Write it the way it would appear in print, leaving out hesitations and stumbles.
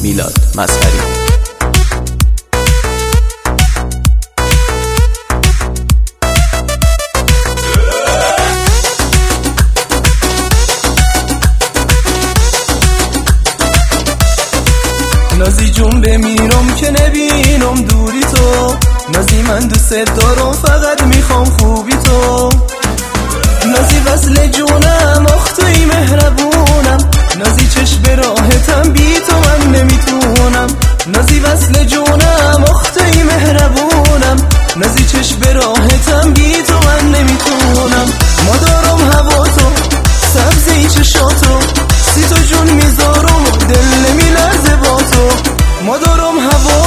میلاد مسخری. نازی جون بمیرم که نبینم دوری تو، نازی من دوست دارم فقط میخوام خوبی تو. نازی وصل جونم اختوی مهربونم، نازی چشم راحتم بی تو من نمیتونم. نازی وصل جونم اختوی مهربونم، نازی چشم راحتم بی تو من نمیتونم. ما دارم هوا تو سبزی چشاتو، سی تو جون میذارم دل نمیلرزه با تو. ما دارم هوا